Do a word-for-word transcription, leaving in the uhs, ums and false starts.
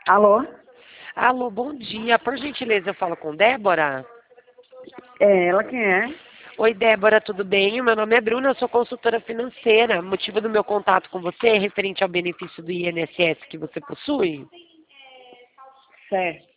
Alô? Alô, bom dia. Por gentileza, eu falo com Débora? É ela quem é? Oi, Débora, tudo bem? O meu nome é Bruna, eu sou consultora financeira. O motivo do meu contato com você é referente ao benefício do I N S S que você possui? Certo.